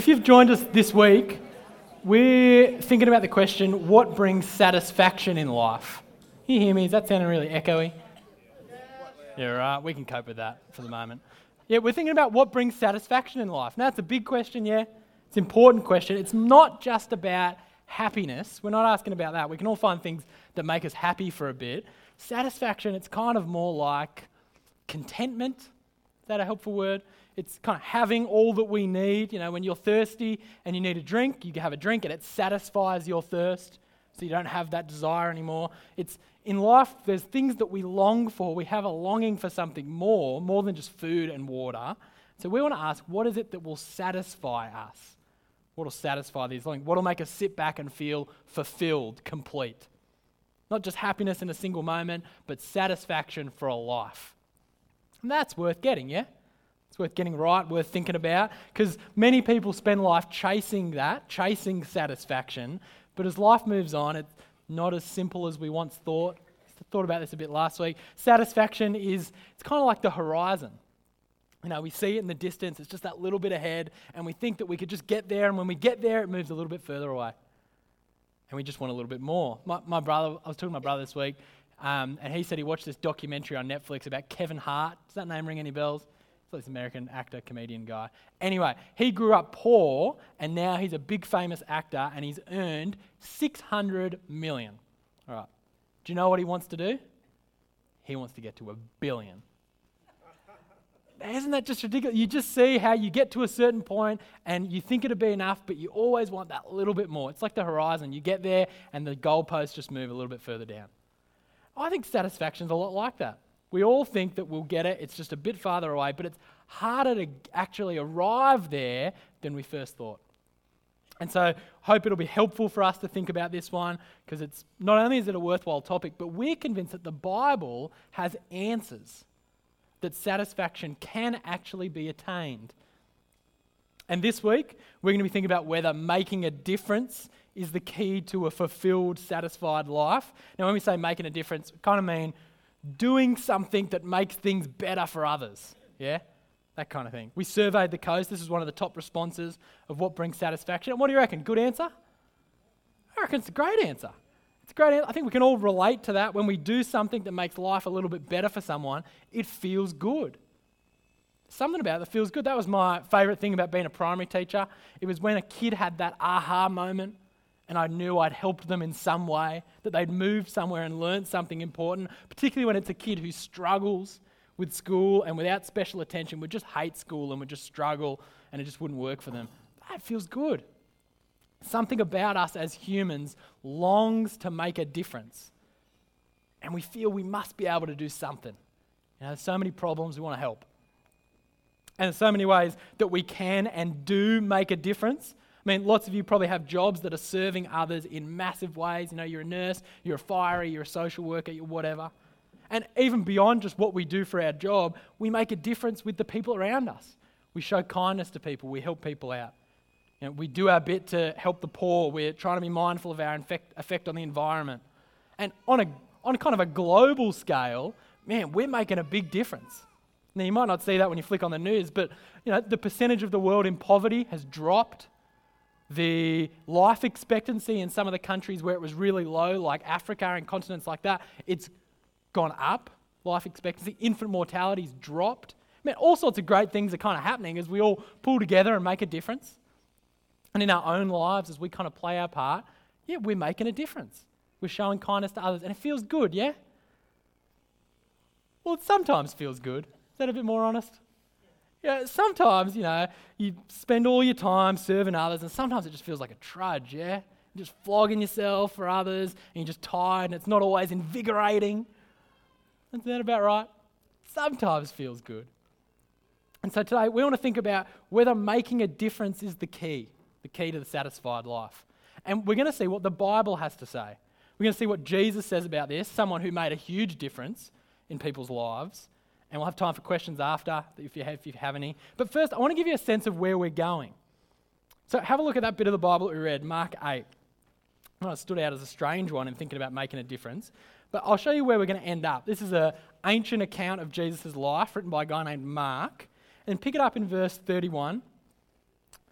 If you've joined us this week, we're thinking about the question, what brings satisfaction in life? Can you hear me? Is that sounding really echoey? Yeah, right. We can cope with that for the moment. Yeah, we're thinking about what brings satisfaction in life. Now, it's a big question, yeah. It's an important question. It's not just about happiness. We're not asking about that. We can all find things that make us happy for a bit. Satisfaction, it's kind of more like contentment. Is that a helpful word? It's kind of having all that we need. You know, when you're thirsty and you need a drink, you can have a drink and it satisfies your thirst, so you don't have that desire anymore. It's in life, there's things that we long for. We have a longing for something more than just food and water. So we want to ask, what is it that will satisfy us? What will satisfy these longings? What will make us sit back and feel fulfilled, complete? Not just happiness in a single moment, but satisfaction for a life. And that's worth getting, yeah? It's worth getting right, worth thinking about, because many people spend life chasing chasing satisfaction, but as life moves on, it's not as simple as we once thought. I thought about this a bit last week. Satisfaction it's kind of like the horizon. You know, we see it in the distance, it's just that little bit ahead, and we think that we could just get there, and when we get there, it moves a little bit further away. And we just want a little bit more. My brother, I was talking to my brother this week, and he said he watched this documentary on Netflix about Kevin Hart. Does that name ring any bells? He's like this American actor, comedian guy. Anyway, he grew up poor, and now he's a big famous actor, and he's earned $600 million. All right. Do you know what he wants to do? He wants to get to $1 billion. Isn't that just ridiculous? You just see how you get to a certain point and you think it'll be enough, but you always want that little bit more. It's like the horizon. You get there and the goalposts just move a little bit further down. I think satisfaction's a lot like that. We all think that we'll get it. It's just a bit farther away, but it's harder to actually arrive there than we first thought. And so I hope it'll be helpful for us to think about this one, because it's not only is it a worthwhile topic, but we're convinced that the Bible has answers, that satisfaction can actually be attained. And this week, we're going to be thinking about whether making a difference is the key to a fulfilled, satisfied life. Now, when we say making a difference, we kind of mean doing something that makes things better for others. Yeah? That kind of thing. We surveyed the coast. This is one of the top responses of what brings satisfaction. And what do you reckon? Good answer? I reckon it's a great answer. It's a great answer. I think we can all relate to that. When we do something that makes life a little bit better for someone, it feels good. Something about it that feels good. That was my favourite thing about being a primary teacher. It was when a kid had that aha moment and I knew I'd helped them in some way, that they'd moved somewhere and learned something important, particularly when it's a kid who struggles with school and without special attention would just hate school and would just struggle and it just wouldn't work for them. That feels good. Something about us as humans longs to make a difference. And we feel we must be able to do something. You know, there's so many problems, we want to help. And there's so many ways that we can and do make a difference. I mean, lots of you probably have jobs that are serving others in massive ways. You know, you're a nurse, you're a firer, you're a social worker, you're whatever. And even beyond just what we do for our job, we make a difference with the people around us. We show kindness to people, we help people out. You know, we do our bit to help the poor. We're trying to be mindful of our effect on the environment. And on kind of a global scale, man, we're making a big difference. Now, you might not see that when you flick on the news, but you know, the percentage of the world in poverty has dropped. The life expectancy in some of the countries where it was really low, like Africa and continents like that, it's gone up, life expectancy. Infant mortality's dropped. Man, all sorts of great things are kind of happening as we all pull together and make a difference. And in our own lives, as we kind of play our part, yeah, we're making a difference. We're showing kindness to others, and it feels good, yeah? Well, it sometimes feels good. Is that a bit more honest? Yeah, sometimes, you know, you spend all your time serving others, and sometimes it just feels like a trudge, yeah? You're just flogging yourself for others, and you're just tired, and it's not always invigorating. Is that about right? Sometimes feels good. And so today, we want to think about whether making a difference is the key to the satisfied life. And we're going to see what the Bible has to say. We're going to see what Jesus says about this, someone who made a huge difference in people's lives. And we'll have time for questions after, if you have any. But first, I want to give you a sense of where we're going. So have a look at that bit of the Bible that we read, Mark 8. Well, it stood out as a strange one in thinking about making a difference. But I'll show you where we're going to end up. This is an ancient account of Jesus' life written by a guy named Mark. And pick it up in verse 31.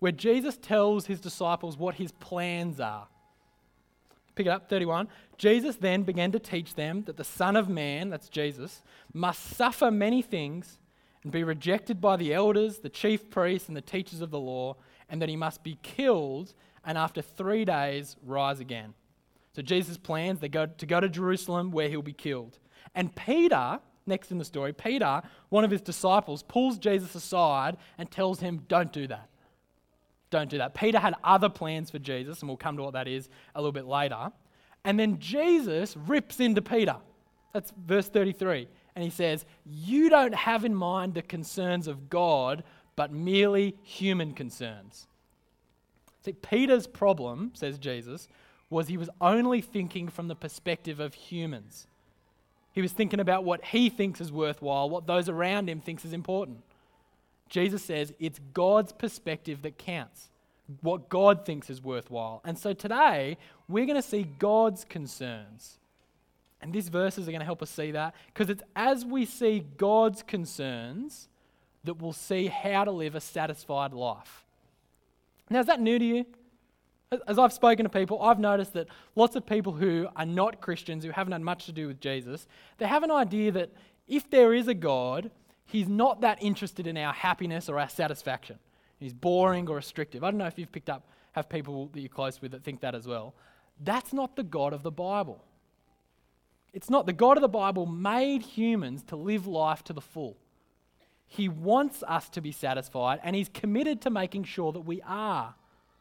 where Jesus tells his disciples what his plans are. Pick it up, 31. Jesus then began to teach them that the Son of Man, that's Jesus, must suffer many things and be rejected by the elders, the chief priests, and the teachers of the law, and that he must be killed and after 3 days rise again. So Jesus' plans, to go to Jerusalem where he'll be killed. And Peter, next in the story, Peter, one of his disciples, pulls Jesus aside and tells him, don't do that. Don't do that. Peter had other plans for Jesus, and we'll come to what that is a little bit later. And then Jesus rips into Peter. That's verse 33. And he says, you don't have in mind the concerns of God, but merely human concerns. See, Peter's problem, says Jesus, was he was only thinking from the perspective of humans. He was thinking about what he thinks is worthwhile, what those around him thinks is important. Jesus says it's God's perspective that counts, what God thinks is worthwhile. And so today, we're going to see God's concerns. And these verses are going to help us see that, because it's as we see God's concerns that we'll see how to live a satisfied life. Now, is that new to you? As I've spoken to people, I've noticed that lots of people who are not Christians, who haven't had much to do with Jesus, they have an idea that if there is a God, he's not that interested in our happiness or our satisfaction. He's boring or restrictive. I don't know if you've have people that you're close with that think that as well. That's not the God of the Bible. It's not. The God of the Bible made humans to live life to the full. He wants us to be satisfied, and he's committed to making sure that we are.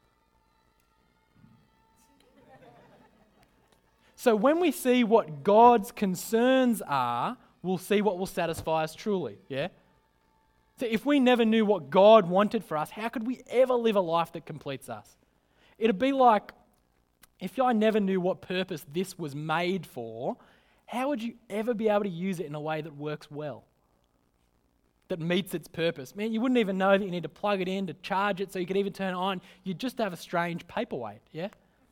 So when we see what God's concerns are, we'll see what will satisfy us truly, yeah? So if we never knew what God wanted for us, how could we ever live a life that completes us? It'd be like if I never knew what purpose this was made for, how would you ever be able to use it in a way that works well, that meets its purpose? Man, you wouldn't even know that you need to plug it in to charge it so you could even turn it on. You'd just have a strange paperweight, yeah?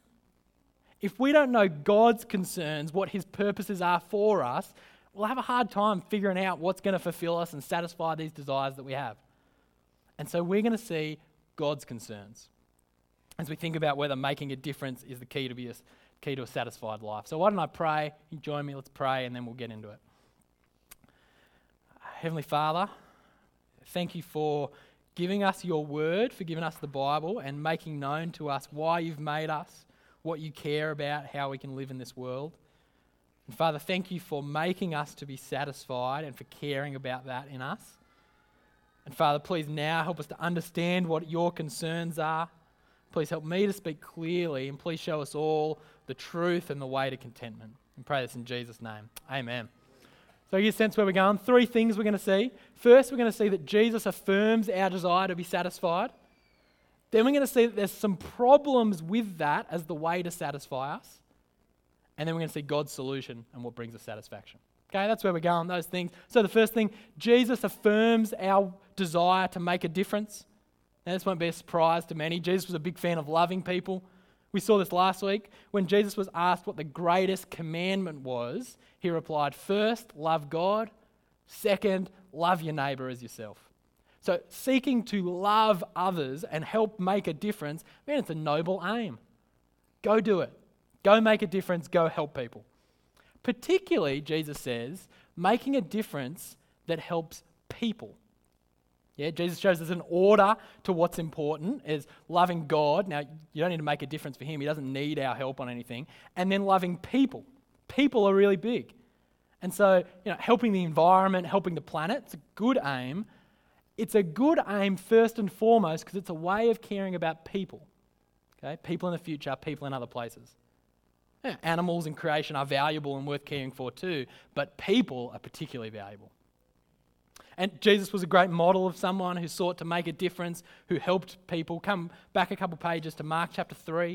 If we don't know God's concerns, what his purposes are for us, we'll have a hard time figuring out what's going to fulfill us and satisfy these desires that we have. And so we're going to see God's concerns as we think about whether making a difference is the key to a satisfied life. So why don't I pray? You join me, let's pray, and then we'll get into it. Heavenly Father, thank you for giving us your word, for giving us the Bible, and making known to us why you've made us, what you care about, how we can live in this world. And Father, thank you for making us to be satisfied and for caring about that in us. And Father, please now help us to understand what your concerns are. Please help me to speak clearly, and please show us all the truth and the way to contentment. And pray this in Jesus' name. Amen. So you get a sense where we're going. 3 things we're going to see. First, we're going to see that Jesus affirms our desire to be satisfied. Then we're going to see that there's some problems with that as the way to satisfy us. And then we're going to see God's solution and what brings us satisfaction. Okay, that's where we're going, those things. So the first thing, Jesus affirms our desire to make a difference. Now, this won't be a surprise to many. Jesus was a big fan of loving people. We saw this last week. When Jesus was asked what the greatest commandment was, he replied, first, love God. Second, love your neighbour as yourself. So seeking to love others and help make a difference, man, it's a noble aim. Go do it. Go make a difference. Go help people. Particularly, Jesus says, making a difference that helps people. Yeah, Jesus shows there's an order to what's important, is loving God. Now, you don't need to make a difference for him. He doesn't need our help on anything. And then loving people. People are really big. And so, helping the environment, helping the planet, it's a good aim. It's a good aim first and foremost because it's a way of caring about people. Okay, people in the future, people in other places. Yeah, animals and creation are valuable and worth caring for too, but people are particularly valuable. And Jesus was a great model of someone who sought to make a difference, who helped people. Come back a couple pages to Mark chapter 3.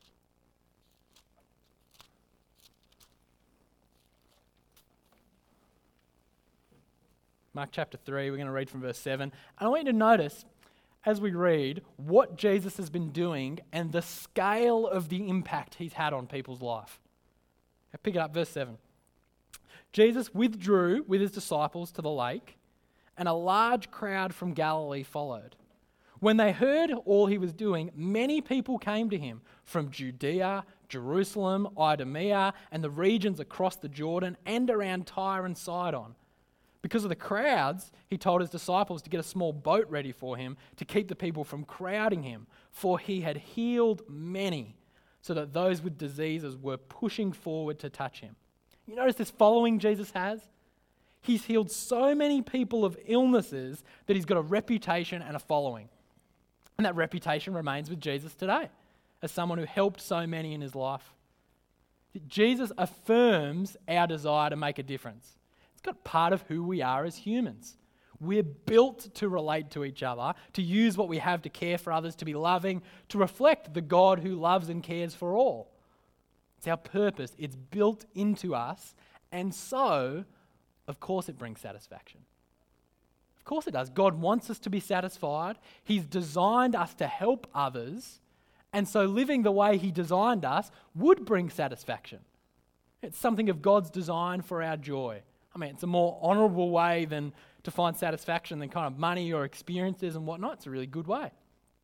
Mark chapter 3, we're going to read from verse 7. And I want you to notice, as we read, what Jesus has been doing and the scale of the impact he's had on people's life. Now pick it up, verse 7. Jesus withdrew with his disciples to the lake, and a large crowd from Galilee followed. When they heard all he was doing, many people came to him from Judea, Jerusalem, Idumea, and the regions across the Jordan and around Tyre and Sidon. Because of the crowds, he told his disciples to get a small boat ready for him to keep the people from crowding him, for he had healed many, so that those with diseases were pushing forward to touch him. You notice this following Jesus has? He's healed so many people of illnesses that he's got a reputation and a following. And that reputation remains with Jesus today as someone who helped so many in his life. Jesus affirms our desire to make a difference. It's got part of who we are as humans. We're built to relate to each other, to use what we have to care for others, to be loving, to reflect the God who loves and cares for all. It's our purpose. It's built into us. And so, of course, it brings satisfaction. Of course it does. God wants us to be satisfied. He's designed us to help others. And so living the way he designed us would bring satisfaction. It's something of God's design for our joy. I mean, it's a more honourable way than to find satisfaction than kind of money or experiences and whatnot. It's a really good way.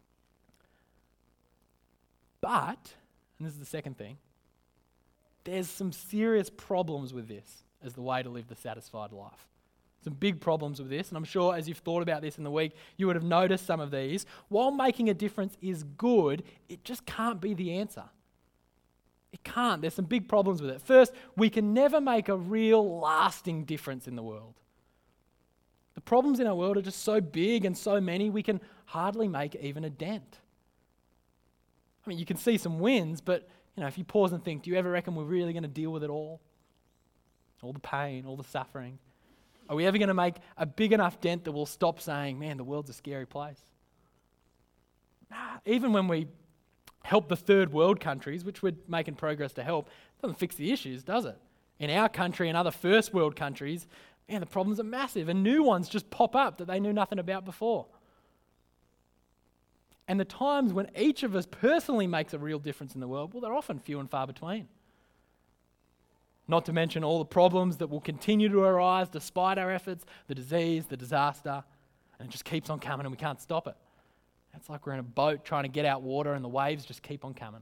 But, and this is the second thing, there's some serious problems with this as the way to live the satisfied life. Some big problems with this, and I'm sure as you've thought about this in the week, you would have noticed some of these. While making a difference is good, it just can't be the answer. It can't. There's some big problems with it. First, we can never make a real lasting difference in the world. The problems in our world are just so big and so many, we can hardly make even a dent. I mean, you can see some wins, but if you pause and think, do you ever reckon we're really going to deal with it all? All the pain, all the suffering. Are we ever going to make a big enough dent that we'll stop saying, man, the world's a scary place? Nah, even when we help the third world countries, which we're making progress to help, it doesn't fix the issues, does it? In our country and other first world countries, man, the problems are massive and new ones just pop up that they knew nothing about before. And the times when each of us personally makes a real difference in the world, well, they're often few and far between. Not to mention all the problems that will continue to arise despite our efforts, the disease, the disaster, and it just keeps on coming and we can't stop it. It's like we're in a boat trying to get out water and the waves just keep on coming.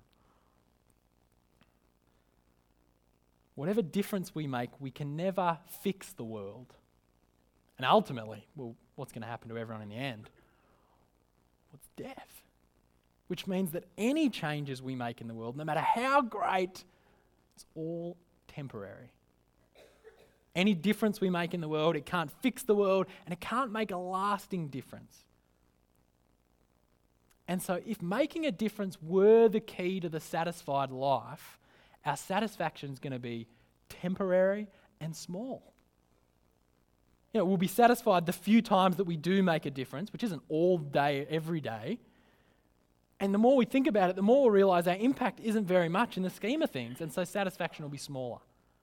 Whatever difference we make, we can never fix the world. And ultimately, well, what's going to happen to everyone in the end? What's death? Which means that any changes we make in the world, no matter how great, it's all temporary. Any difference we make in the world, it can't fix the world and it can't make a lasting difference. And so if making a difference were the key to the satisfied life, our satisfaction is going to be temporary and small. We'll be satisfied the few times that we do make a difference, which isn't all day, every day. And the more we think about it, the more we'll realise our impact isn't very much in the scheme of things, and so satisfaction will be smaller.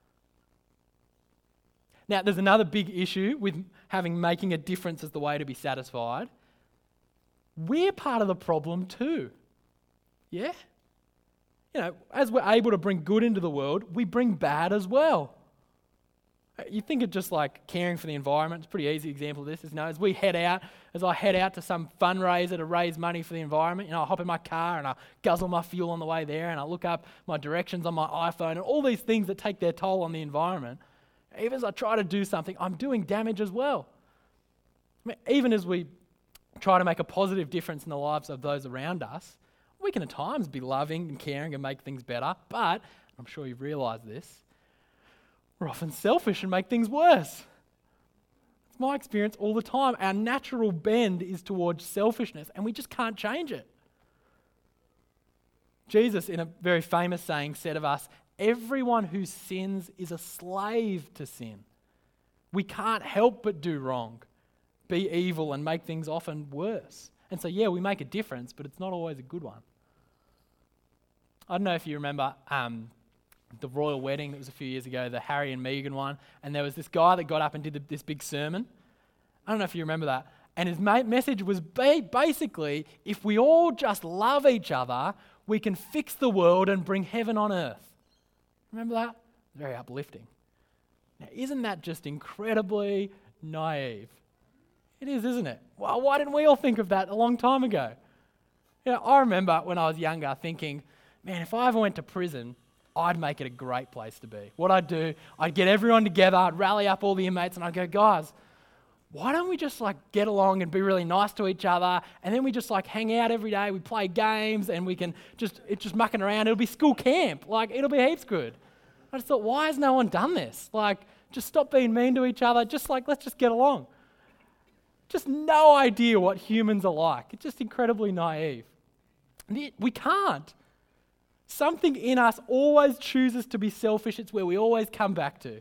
Now, there's another big issue with making a difference as the way to be satisfied. We're part of the problem too. Yeah? As we're able to bring good into the world, we bring bad as well. You think of just like caring for the environment. It's a pretty easy example of this. As I head out to some fundraiser to raise money for the environment, I hop in my car and I guzzle my fuel on the way there and I look up my directions on my iPhone and all these things that take their toll on the environment. Even as I try to do something, I'm doing damage as well. Even as we try to make a positive difference in the lives of those around us, we can at times be loving and caring and make things better, but I'm sure you've realised this, we're often selfish and make things worse. It's my experience all the time. Our natural bend is towards selfishness and we just can't change it. Jesus, in a very famous saying, said of us, everyone who sins is a slave to sin. We can't help but do wrong, be evil and make things often worse. And so, we make a difference, but it's not always a good one. I don't know if you remember the royal wedding that was a few years ago, the Harry and Meghan one, and there was this guy that got up and did this big sermon. I don't know if you remember that. And his message was basically, if we all just love each other, we can fix the world and bring heaven on earth. Remember that? Very uplifting. Now, isn't that just incredibly naive? It is, isn't it? Well, why didn't we all think of that a long time ago? I remember when I was younger thinking, man, if I ever went to prison, I'd make it a great place to be. What I'd do, I'd get everyone together, I'd rally up all the inmates, and I'd go, guys, why don't we just get along and be really nice to each other, and then we just hang out every day, we play games, and we can just mucking around. It'll be school camp. It'll be heaps good. I just thought, why has no one done this? Just stop being mean to each other. Let's just get along. Just no idea what humans are like. It's just incredibly naive. We can't. Something in us always chooses to be selfish. It's where we always come back to.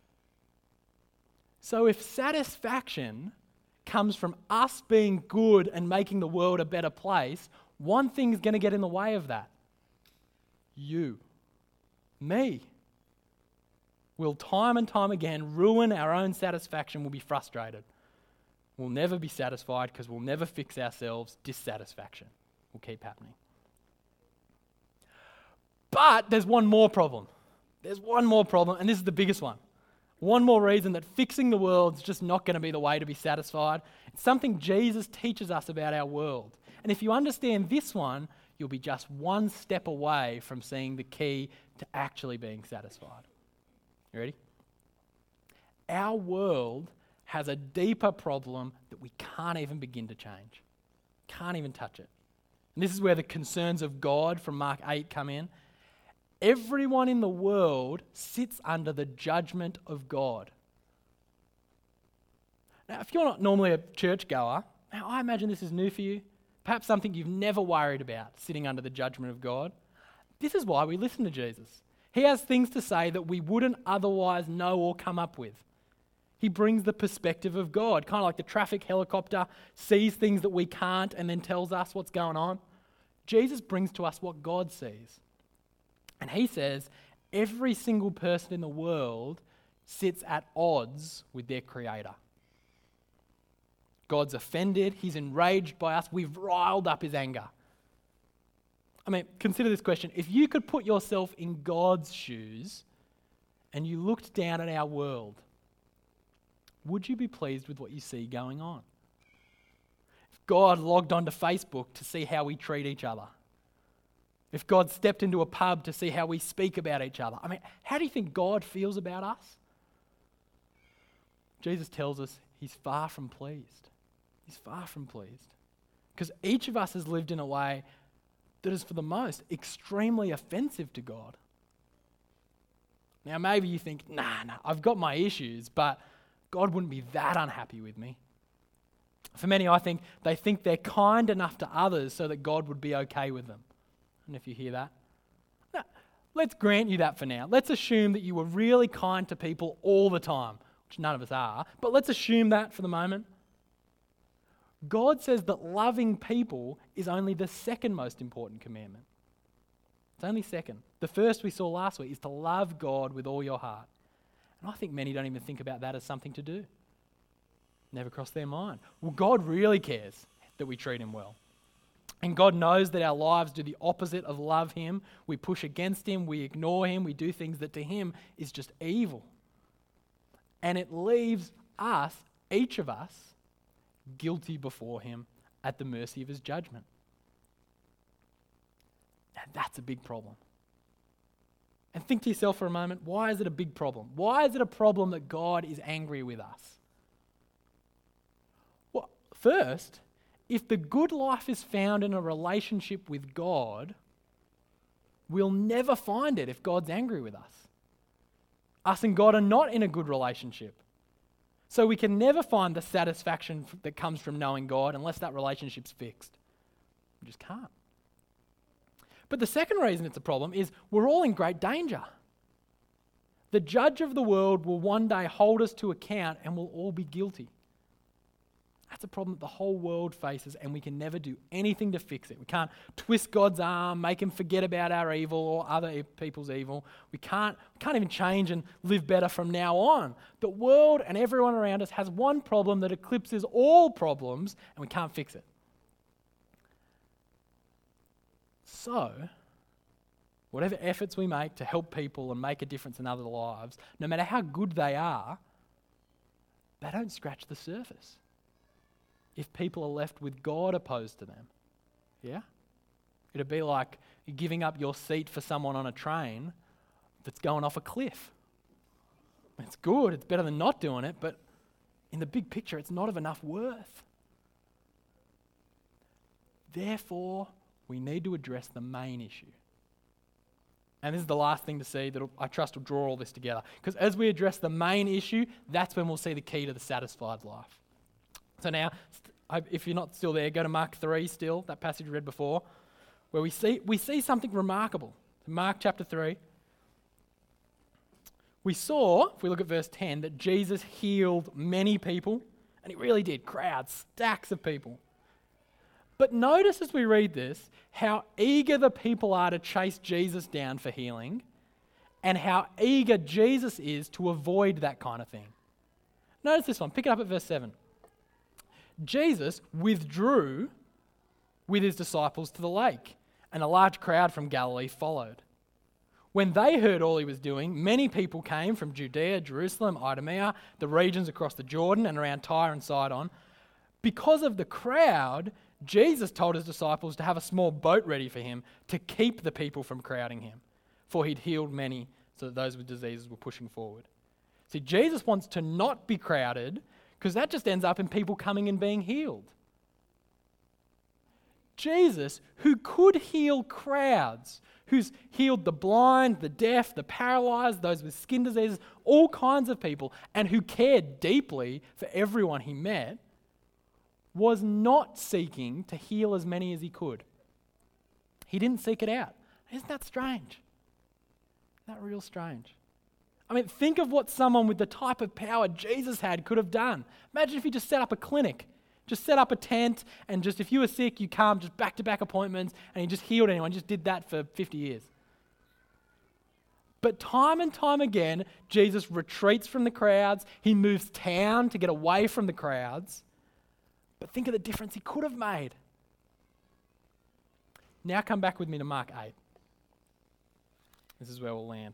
So if satisfaction comes from us being good and making the world a better place, one thing's going to get in the way of that. You. Me. We'll time and time again ruin our own satisfaction. We'll be frustrated. We'll never be satisfied because we'll never fix ourselves. Dissatisfaction will keep happening. But there's one more problem. There's one more problem, and this is the biggest one. One more reason that fixing the world is just not going to be the way to be satisfied. It's something Jesus teaches us about our world. And if you understand this one, you'll be just one step away from seeing the key to actually being satisfied. You ready? Our world has a deeper problem that we can't even begin to change. Can't even touch it. And this is where the concerns of God from Mark 8 come in. Everyone in the world sits under the judgment of God. Now, if you're not normally a churchgoer, now I imagine this is new for you. Perhaps something you've never worried about, sitting under the judgment of God. This is why we listen to Jesus. He has things to say that we wouldn't otherwise know or come up with. He brings the perspective of God, kind of like the traffic helicopter sees things that we can't and then tells us what's going on. Jesus brings to us what God sees. And he says every single person in the world sits at odds with their Creator. God's offended, he's enraged by us, we've riled up his anger. I mean, consider this question. If you could put yourself in God's shoes and you looked down at our world, would you be pleased with what you see going on? If God logged onto Facebook to see how we treat each other, if God stepped into a pub to see how we speak about each other, I mean, how do you think God feels about us? Jesus tells us he's far from pleased. He's far from pleased. Because each of us has lived in a way that is, for the most, extremely offensive to God. Now, maybe you think, nah, I've got my issues, but God wouldn't be that unhappy with me. For many, I think they think they're kind enough to others so that God would be okay with them. And if you hear that, now, let's grant you that for now. Let's assume that you were really kind to people all the time, which none of us are, but let's assume that for the moment. God says that loving people is only the second most important commandment. It's only second. The first we saw last week is to love God with all your heart. And I think many don't even think about that as something to do. Never crossed their mind. Well, God really cares that we treat him well. And God knows that our lives do the opposite of love him. We push against him, we ignore him, we do things that to him is just evil. And it leaves us, each of us, guilty before him at the mercy of his judgment. And that's a big problem. And think to yourself for a moment, why is it a big problem? Why is it a problem that God is angry with us? Well, first, if the good life is found in a relationship with God, we'll never find it if God's angry with us. Us and God are not in a good relationship. So we can never find the satisfaction that comes from knowing God unless that relationship's fixed. We just can't. But the second reason it's a problem is we're all in great danger. The judge of the world will one day hold us to account and we'll all be guilty. That's a problem that the whole world faces and we can never do anything to fix it. We can't twist God's arm, make him forget about our evil or other people's evil. We can't even change and live better from now on. The world and everyone around us has one problem that eclipses all problems and we can't fix it. So, whatever efforts we make to help people and make a difference in other lives, no matter how good they are, they don't scratch the surface. if people are left with God opposed to them. Yeah? It'd be like giving up your seat for someone on a train that's going off a cliff. It's good, it's better than not doing it, but in the big picture, it's not of enough worth. Therefore, we need to address the main issue. And this is the last thing to see that I trust will draw all this together. Because as we address the main issue, that's when we'll see the key to the satisfied life. So now, if you're not still there, go to Mark 3 still, that passage we read before, where we see something remarkable. Mark chapter 3. We saw, if we look at verse 10, that Jesus healed many people, and he really did, crowds, stacks of people. But notice as we read this, how eager the people are to chase Jesus down for healing, and how eager Jesus is to avoid that kind of thing. Notice this one, pick it up at verse 7. Jesus withdrew with his disciples to the lake, and a large crowd from Galilee followed. When they heard all he was doing, many people came from Judea, Jerusalem, Idumea, the regions across the Jordan and around Tyre and Sidon. Because of the crowd, Jesus told his disciples to have a small boat ready for him to keep the people from crowding him, for he'd healed many so that those with diseases were pushing forward. See, Jesus wants to not be crowded because that just ends up in people coming and being healed. Jesus, who could heal crowds, who's healed the blind, the deaf, the paralyzed, those with skin diseases, all kinds of people, and who cared deeply for everyone he met, was not seeking to heal as many as he could. He didn't seek it out. Isn't that strange? Isn't that real strange? I mean, think of what someone with the type of power Jesus had could have done. Imagine if he just set up a clinic. Just set up a tent, and just if you were sick, you come, just back-to-back appointments, and he just healed anyone. He just did that for 50 years. But time and time again, Jesus retreats from the crowds. He moves town to get away from the crowds. But think of the difference he could have made. Now come back with me to Mark 8. This is where we'll land.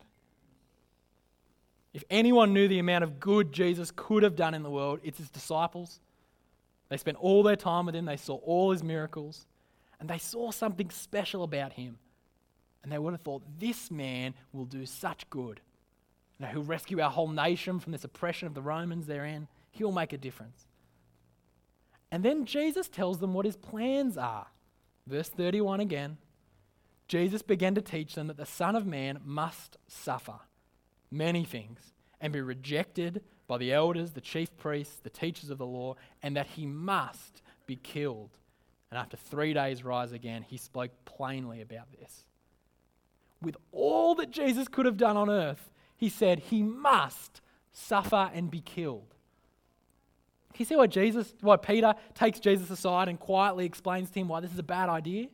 If anyone knew the amount of good Jesus could have done in the world, it's his disciples. They spent all their time with him. They saw all his miracles. And they saw something special about him. And they would have thought, this man will do such good. You know, he'll rescue our whole nation from this oppression of the Romans they're in. He'll make a difference. And then Jesus tells them what his plans are. Verse 31 again. Jesus began to teach them that the Son of Man must suffer many things and be rejected by the elders, the chief priests, the teachers of the law, and that he must be killed. And after 3 days rise again. He spoke plainly about this. With all that Jesus could have done on earth, he said he must suffer and be killed. Can you see why Peter takes Jesus aside and quietly explains to him why this is a bad idea?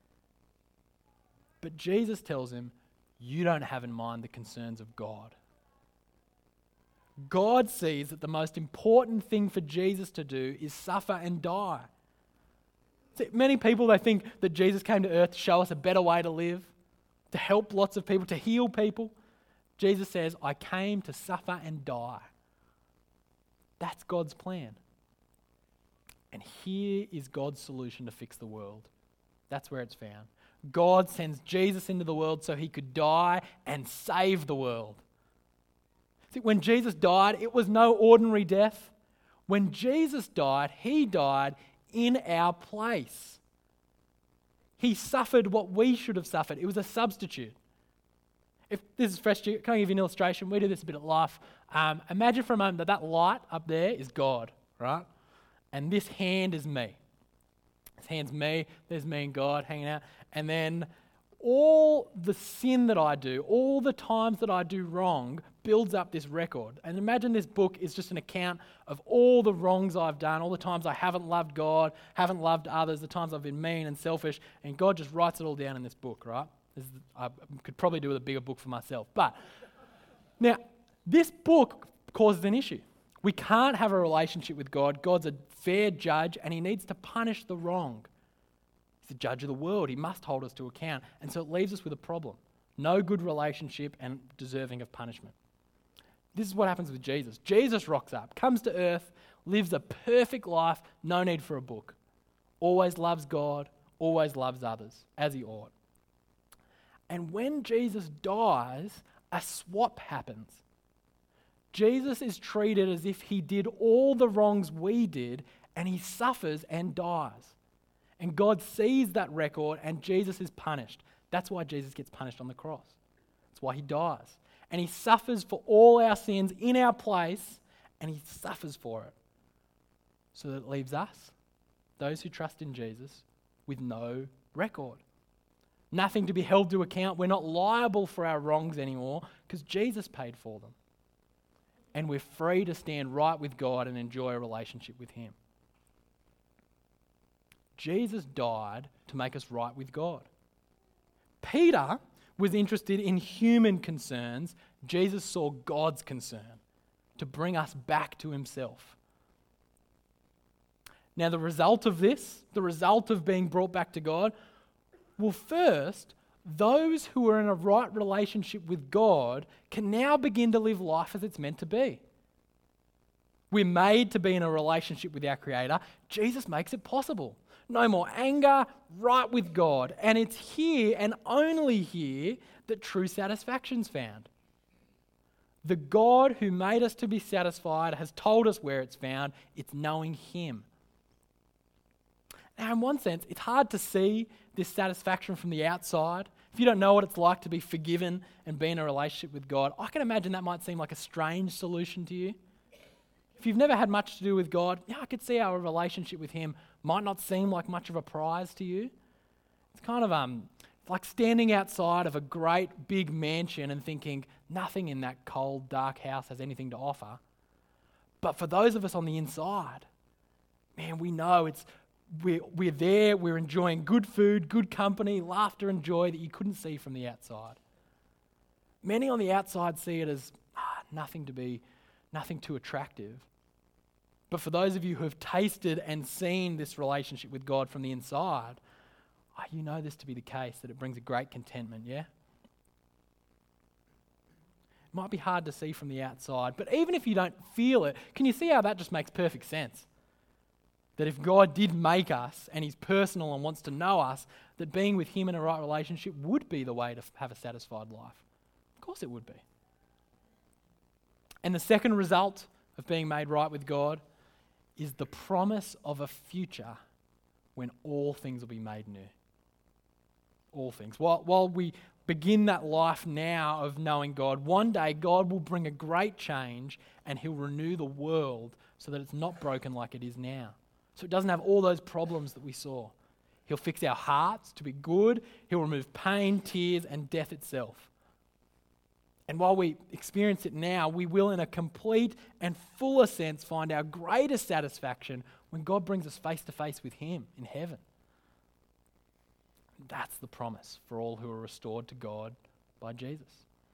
But Jesus tells him, you don't have in mind the concerns of God. God sees that the most important thing for Jesus to do is suffer and die. See, many people, they think that Jesus came to earth to show us a better way to live, to help lots of people, to heal people. Jesus says, I came to suffer and die. That's God's plan. And here is God's solution to fix the world. That's where it's found. God sends Jesus into the world so he could die and save the world. See, when Jesus died, it was no ordinary death. When Jesus died, he died in our place. He suffered what we should have suffered. It was a substitute. If this is fresh, can I give you an illustration? We do this a bit at Life. Imagine for a moment that light up there is God, right? And this hand is me. This hand's me. There's me and God hanging out. And then all the sin that I do, all the times that I do wrong, builds up this record. And imagine this book is just an account of all the wrongs I've done, all the times I haven't loved God, haven't loved others, the times I've been mean and selfish, and God just writes it all down in this book, right? I could probably do with a bigger book for myself. But now, this book causes an issue. We can't have a relationship with God. God's a fair judge, and he needs to punish the wrong. He's the judge of the world. He must hold us to account. And so it leaves us with a problem. No good relationship and deserving of punishment. This is what happens with Jesus. Jesus rocks up, comes to earth, lives a perfect life, no need for a book. Always loves God, always loves others, as he ought. And when Jesus dies, a swap happens. Jesus is treated as if he did all the wrongs we did, and he suffers and dies. And God sees that record, and Jesus is punished. That's why Jesus gets punished on the cross. That's why he dies. And he suffers for all our sins in our place, and he suffers for it. So that it leaves us, those who trust in Jesus, with no record. Nothing to be held to account. We're not liable for our wrongs anymore because Jesus paid for them. And we're free to stand right with God and enjoy a relationship with him. Jesus died to make us right with God. Peter was interested in human concerns. Jesus saw God's concern to bring us back to himself. Now, the result of this, the result of being brought back to God, well, first, those who are in a right relationship with God can now begin to live life as it's meant to be. We're made to be in a relationship with our Creator. Jesus makes it possible. No more anger, right with God. And it's here and only here that true satisfaction's found. The God who made us to be satisfied has told us where it's found. It's knowing him. Now, in one sense, it's hard to see this satisfaction from the outside. If you don't know what it's like to be forgiven and be in a relationship with God, I can imagine that might seem like a strange solution to you. If you've never had much to do with God, I could see how a relationship with him might not seem like much of a prize to you. It's kind of like standing outside of a great big mansion and thinking nothing in that cold, dark house has anything to offer. But for those of us on the inside, man, we know we're there, we're enjoying good food, good company, laughter and joy that you couldn't see from the outside. Many on the outside see it as nothing too attractive. But for those of you who have tasted and seen this relationship with God from the inside, you know this to be the case, that it brings a great contentment, yeah? It might be hard to see from the outside, but even if you don't feel it, can you see how that just makes perfect sense? That if God did make us and he's personal and wants to know us, that being with him in a right relationship would be the way to have a satisfied life. Of course it would be. And the second result of being made right with God is the promise of a future when all things will be made new. All things. While we begin that life now of knowing God, one day God will bring a great change and he'll renew the world so that it's not broken like it is now. So it doesn't have all those problems that we saw. He'll fix our hearts to be good. He'll remove pain, tears, and death itself. And while we experience it now, we will in a complete and fuller sense find our greatest satisfaction when God brings us face to face with him in heaven. That's the promise for all who are restored to God by Jesus.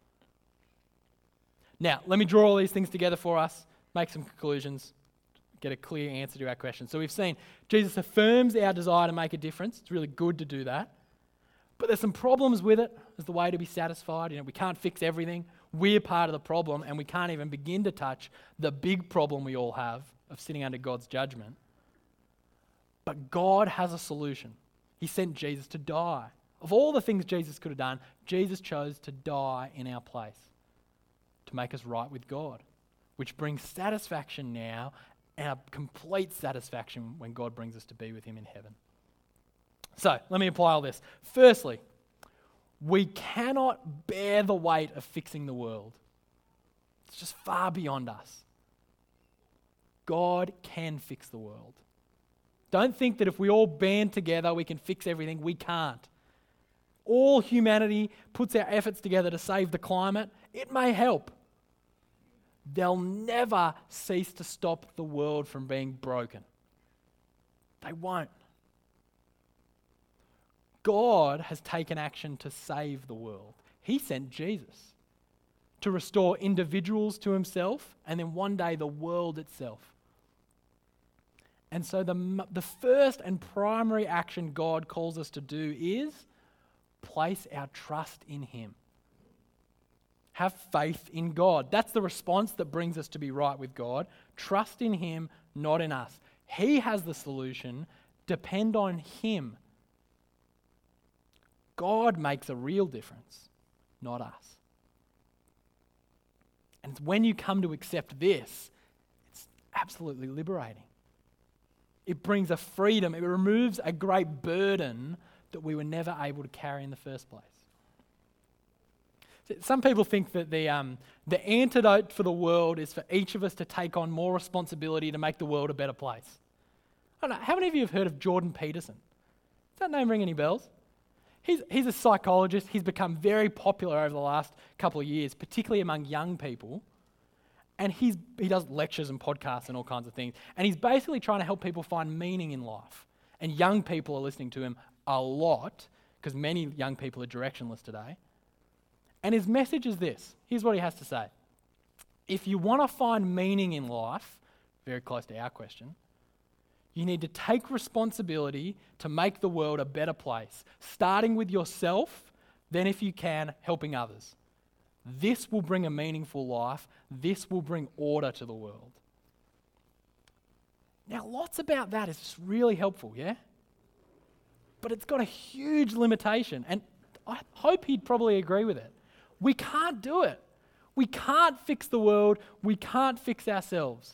Now, let me draw all these things together for us, make some conclusions, get a clear answer to our question. So we've seen Jesus affirms our desire to make a difference. It's really good to do that. But there's some problems with it as the way to be satisfied. We can't fix everything. We're part of the problem, and we can't even begin to touch the big problem we all have of sitting under God's judgment. But God has a solution. He sent Jesus to die. Of all the things Jesus could have done, Jesus chose to die in our place to make us right with God, which brings satisfaction now and a complete satisfaction when God brings us to be with him in heaven. So, let me apply all this. Firstly, we cannot bear the weight of fixing the world. It's just far beyond us. God can fix the world. Don't think that if we all band together, we can fix everything. We can't. All humanity puts our efforts together to save the climate. It may help. They'll never cease to stop the world from being broken. They won't. God has taken action to save the world. He sent Jesus to restore individuals to himself and then one day the world itself. And so the first and primary action God calls us to do is place our trust in him. Have faith in God. That's the response that brings us to be right with God. Trust in Him, not in us. He has the solution. Depend on Him. God makes a real difference, not us. And it's when you come to accept this, it's absolutely liberating. It brings a freedom. It removes a great burden that we were never able to carry in the first place. Some people think that the antidote for the world is for each of us to take on more responsibility to make the world a better place. I don't know, how many of you have heard of Jordan Peterson? Does that name ring any bells? He's a psychologist. He's become very popular over the last couple of years, particularly among young people. And he does lectures and podcasts and all kinds of things. And he's basically trying to help people find meaning in life. And young people are listening to him a lot, because many young people are directionless today. And his message is this. Here's what he has to say. If you want to find meaning in life, very close to our question, you need to take responsibility to make the world a better place, starting with yourself, then if you can, helping others. This will bring a meaningful life. This will bring order to the world. Now, lots about that is just really helpful, yeah? But it's got a huge limitation, and I hope he'd probably agree with it. We can't do it. We can't fix the world. We can't fix ourselves.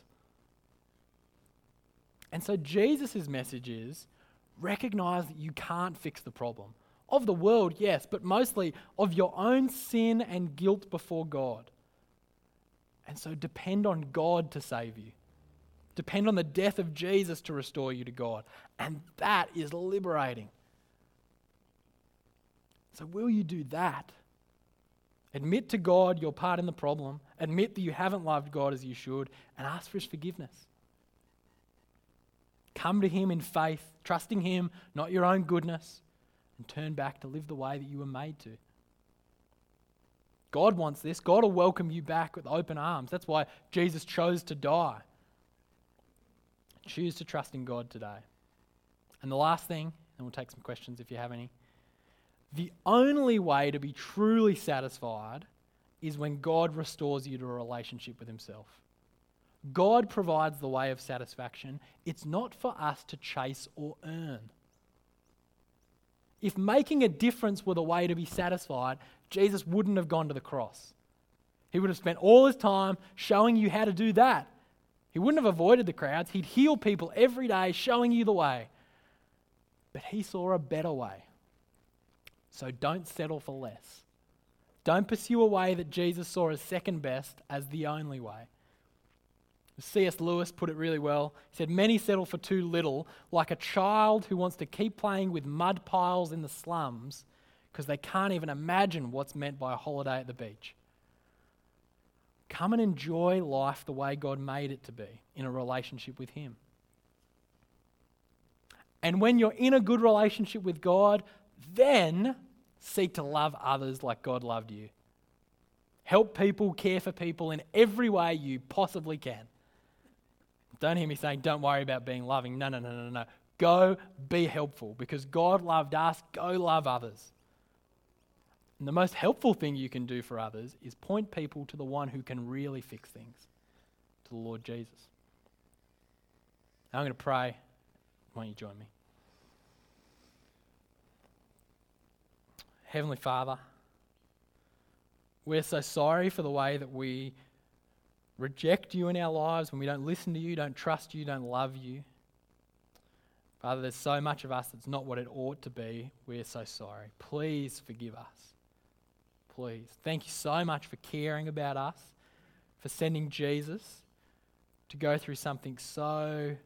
And so Jesus' message is, recognize that you can't fix the problem. Of the world, yes, but mostly of your own sin and guilt before God. And so depend on God to save you. Depend on the death of Jesus to restore you to God. And that is liberating. So will you do that? Admit to God your part in the problem. Admit that you haven't loved God as you should, and ask for His forgiveness. Come to Him in faith, trusting Him, not your own goodness, and turn back to live the way that you were made to. God wants this. God will welcome you back with open arms. That's why Jesus chose to die. Choose to trust in God today. And the last thing, and we'll take some questions if you have any. The only way to be truly satisfied is when God restores you to a relationship with Himself. God provides the way of satisfaction. It's not for us to chase or earn. If making a difference were the way to be satisfied, Jesus wouldn't have gone to the cross. He would have spent all His time showing you how to do that. He wouldn't have avoided the crowds. He'd heal people every day, showing you the way. But He saw a better way. So don't settle for less. Don't pursue a way that Jesus saw as second best as the only way. C.S. Lewis put it really well. He said, many settle for too little, like a child who wants to keep playing with mud piles in the slums because they can't even imagine what's meant by a holiday at the beach. Come and enjoy life the way God made it to be, in a relationship with Him. And when you're in a good relationship with God, then seek to love others like God loved you. Help people, care for people in every way you possibly can. Don't hear me saying, don't worry about being loving. No. Go be helpful, because God loved us. Go love others. And the most helpful thing you can do for others is point people to the one who can really fix things, to the Lord Jesus. Now I'm going to pray. Why don't you join me? Heavenly Father, we're so sorry for the way that we reject You in our lives, when we don't listen to You, don't trust You, don't love You. Father, there's so much of us that's not what it ought to be. We're so sorry. Please forgive us. Please. Thank You so much for caring about us, for sending Jesus to go through something so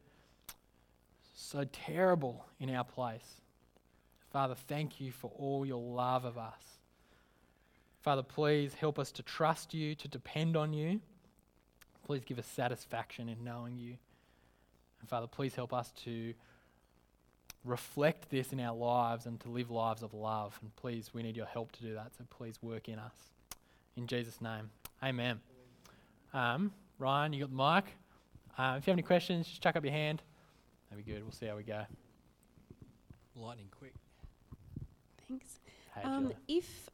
terrible in our place. Father, thank You for all Your love of us. Father, please help us to trust You, to depend on You. Please give us satisfaction in knowing You. And Father, please help us to reflect this in our lives and to live lives of love. And please, we need Your help to do that, so please work in us. In Jesus' name, amen. Ryan, you got the mic. If you have any questions, just chuck up your hand. That'd be good. We'll see how we go. Lightning quick. Thanks. Hey, Julia. If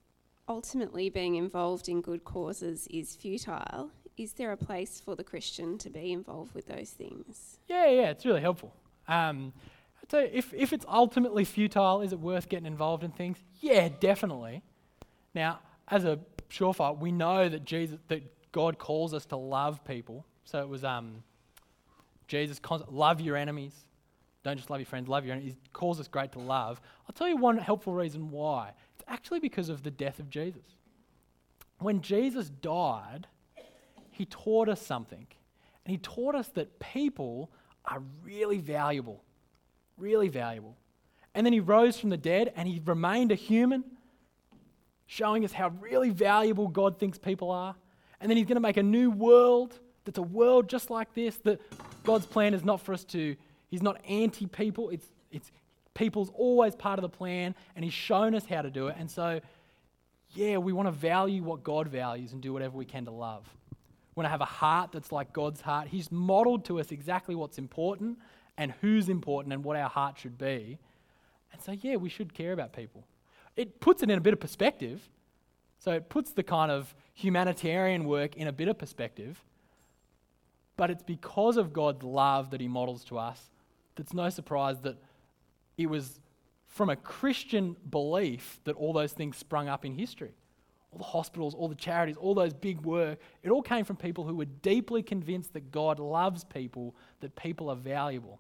ultimately being involved in good causes is futile, is there a place for the Christian to be involved with those things? Yeah, it's really helpful. So if it's ultimately futile, is it worth getting involved in things? Yeah, definitely. Now, as a surefire, we know that God calls us to love people. So it was Jesus, love your enemies. Don't just love your friends, love your enemies. He calls us great to love. I'll tell you one helpful reason why. It's actually because of the death of Jesus. When Jesus died, he taught us something. And he taught us that people are really valuable. Really valuable. And then he rose from the dead and he remained a human, showing us how really valuable God thinks people are. And then he's going to make a new world that's a world just like this, that God's plan is not for us to, he's not anti-people, it's people's always part of the plan, and he's shown us how to do it. And so, yeah, we want to value what God values and do whatever we can to love. We want to have a heart that's like God's heart. He's modeled to us exactly what's important and who's important and what our heart should be. And so, yeah, we should care about people. It puts it in a bit of perspective. So it puts the kind of humanitarian work in a bit of perspective. But it's because of God's love that he models to us that's no surprise that it was from a Christian belief that all those things sprung up in history. All the hospitals, all the charities, all those big work, it all came from people who were deeply convinced that God loves people, that people are valuable.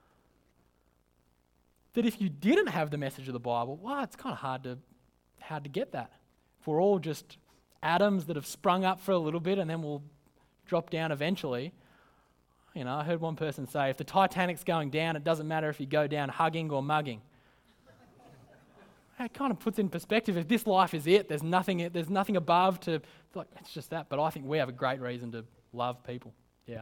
That if you didn't have the message of the Bible, well, it's kind of hard to get that. If we're all just atoms that have sprung up for a little bit and then we'll drop down eventually. You know, I heard one person say, if the Titanic's going down, it doesn't matter if you go down hugging or mugging. It kind of puts in perspective, if this life is it, there's nothing above to, like, it's just that. But I think we have a great reason to love people. Yeah.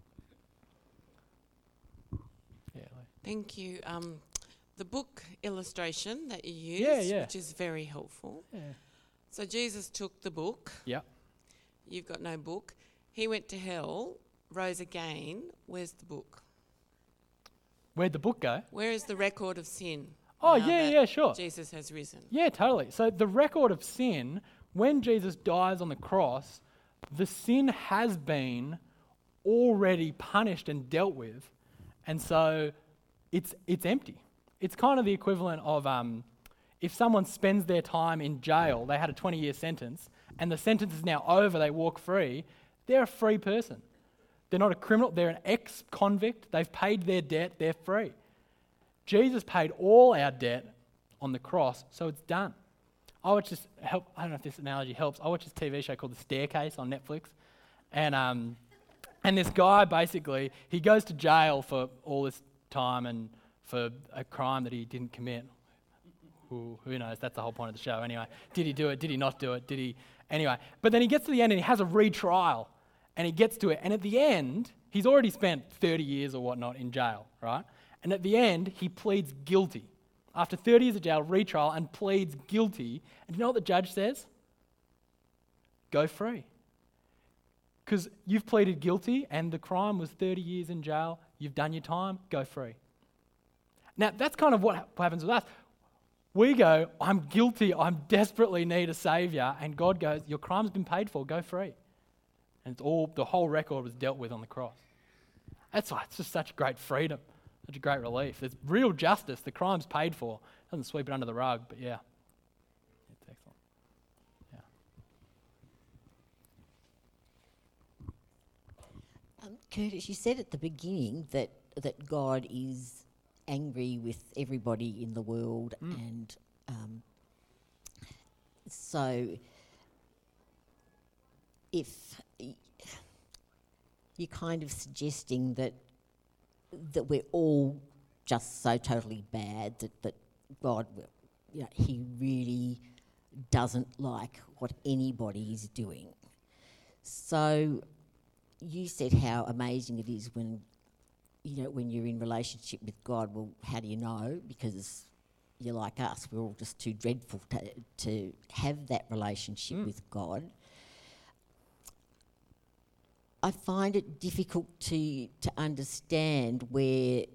Thank you. The book illustration that you used, which is very helpful. Yeah. So Jesus took the book. Yeah. You've got no book. He went to hell, rose again. Where's the book? Where'd the book go? Where is the record of sin? Oh, yeah, sure. Jesus has risen. Yeah, totally. So the record of sin, when Jesus dies on the cross, the sin has been already punished and dealt with. And so it's empty. It's kind of the equivalent of if someone spends their time in jail, they had a 20-year sentence, and the sentence is now over, they walk free, they're a free person. They're not a criminal, they're an ex-convict, they've paid their debt, they're free. Jesus paid all our debt on the cross, so it's done. I don't know if this analogy helps, I watch this TV show called The Staircase on Netflix, and this guy basically, he goes to jail for all this time and for a crime that he didn't commit. Ooh, who knows, that's the whole point of the show anyway. Did he do it, did he not do it, anyway. But then he gets to the end and he has a retrial, and he gets to it, and at the end, he's already spent 30 years or whatnot in jail, right? And at the end, he pleads guilty. After 30 years of jail, retrial, and pleads guilty. And you know what the judge says? Go free. Because you've pleaded guilty and the crime was 30 years in jail. You've done your time. Go free. Now, that's kind of what happens with us. We go, I'm guilty. I desperately need a saviour. And God goes, your crime's been paid for. Go free. And the whole record was dealt with on the cross. It's just such great freedom. Such a great relief. There's real justice. The crime's paid for. Doesn't sweep it under the rug, but yeah. It's excellent. Yeah. Curtis, you said at the beginning that God is angry with everybody in the world, and so if you're kind of suggesting that we're all just so totally bad that God, he really doesn't like what anybody is doing. So you said how amazing it is when you're in relationship with God. Well, how do you know? Because you're like us, we're all just too dreadful to have that relationship with God. I find it difficult to understand where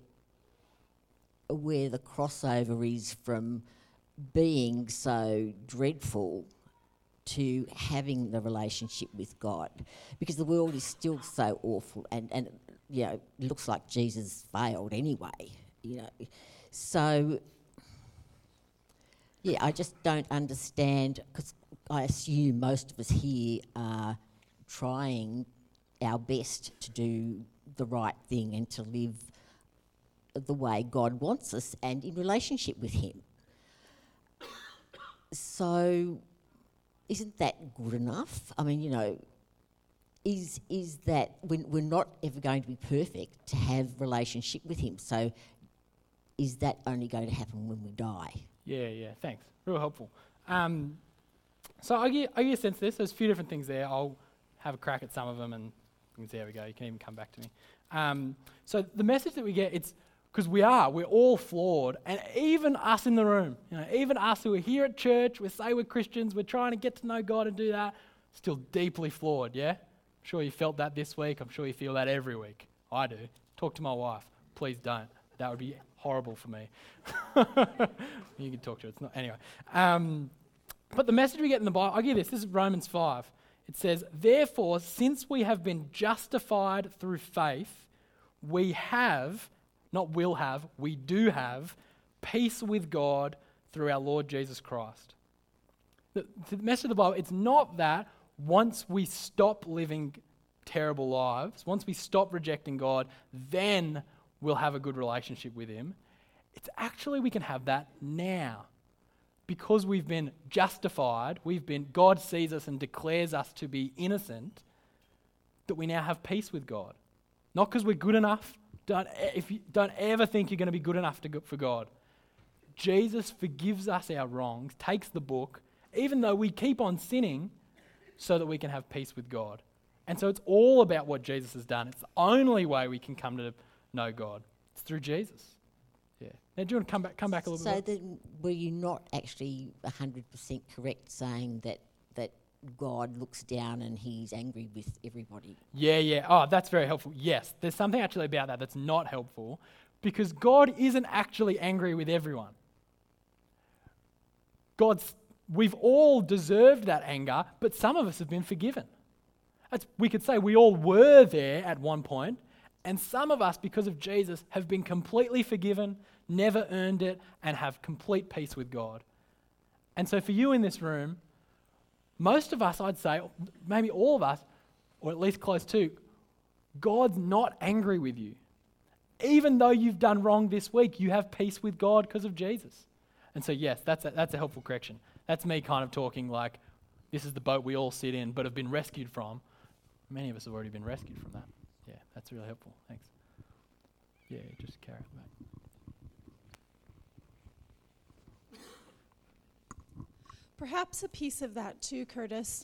the crossover is from being so dreadful to having the relationship with God, because the world is still so awful, and you know, it looks like Jesus failed anyway, you know. So, yeah, I just don't understand, because I assume most of us here are trying our best to do the right thing and to live the way God wants us and in relationship with Him. So, isn't that good enough? I mean, you know, is that we're not ever going to be perfect to have relationship with Him? So, is that only going to happen when we die? Yeah, thanks. Real helpful. So I get a sense of this. There's a few different things there. I'll have a crack at some of them and you can see how we go. You can even come back to me. So the message that we get, it's because we're all flawed, and even us in the room, you know, even us who are here at church, we say we're Christians, we're trying to get to know God and do that, still deeply flawed, yeah? I'm sure you felt that this week. I'm sure you feel that every week. I do. Talk to my wife. Please don't. That would be horrible for me. You can talk to her. It's not anyway. But the message we get in the Bible, I'll give this. This is Romans 5. It says, therefore, since we have been justified through faith, we have, not will have, we do have peace with God through our Lord Jesus Christ. The message of the Bible, it's not that once we stop living terrible lives, once we stop rejecting God, then we'll have a good relationship with Him. It's actually we can have that now. Because we've been justified, God sees us and declares us to be innocent, that we now have peace with God. Not because we're good enough. Don't ever think you're going to be good enough for God. Jesus forgives us our wrongs, takes the book, even though we keep on sinning, so that we can have peace with God. And so it's all about what Jesus has done. It's the only way we can come to know God. It's through Jesus. Yeah. Now, do you want to come back a little bit? So then, were you not actually 100% correct saying that God looks down and He's angry with everybody? Yeah. Oh, that's very helpful. Yes, there's something actually about that that's not helpful, because God isn't actually angry with everyone. We've all deserved that anger, but some of us have been forgiven. We could say we all were there at one point, and some of us, because of Jesus, have been completely forgiven, never earned it, and have complete peace with God. And so for you in this room, most of us, I'd say, maybe all of us, or at least close to, God's not angry with you. Even though you've done wrong this week, you have peace with God because of Jesus. And so yes, that's a helpful correction. That's me kind of talking like this is the boat we all sit in but have been rescued from. Many of us have already been rescued from that. Yeah, that's really helpful. Thanks. Yeah, just carry it back. Perhaps a piece of that too, Curtis,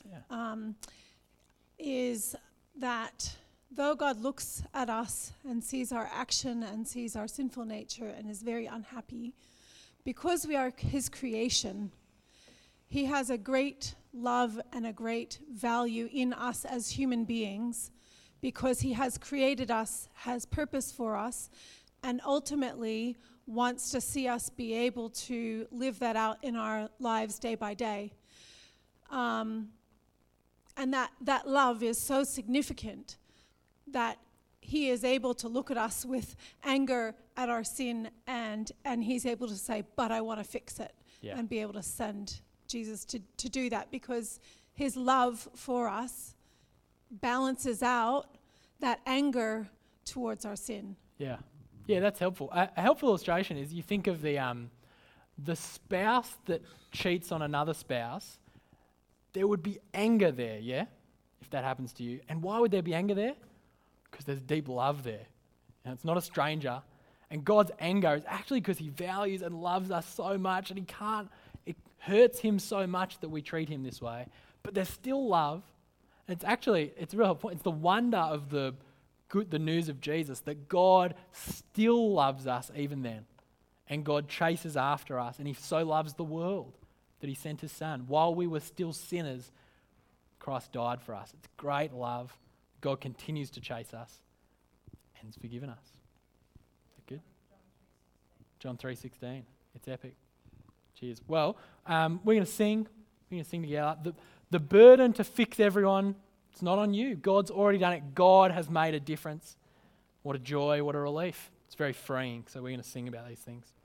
is that though God looks at us and sees our action and sees our sinful nature and is very unhappy, because we are His creation, He has a great love and a great value in us as human beings, because He has created us, has purpose for us, and ultimately wants to see us be able to live that out in our lives day by day. And that love is so significant that He is able to look at us with anger at our sin, and He's able to say, but I want to fix it, and be able to send Jesus to do that, because His love for us balances out that anger towards our sin. Yeah, that's helpful. A helpful illustration is you think of the spouse that cheats on another spouse. There would be anger there, yeah, if that happens to you. And why would there be anger there? Because there's deep love there. And it's not a stranger. And God's anger is actually because He values and loves us so much, and it hurts Him so much that we treat Him this way. But there's still love. And it's a real helpful. It's the wonder of the news of Jesus, that God still loves us even then. And God chases after us, and He so loves the world that He sent His Son. While we were still sinners, Christ died for us. It's great love. God continues to chase us and He's forgiven us. Is that good? John 3:16. It's epic. Cheers. Well, we're going to sing. We're going to sing together. The burden to fix everyone, it's not on you. God's already done it. God has made a difference. What a joy, what a relief. It's very freeing. So we're going to sing about these things.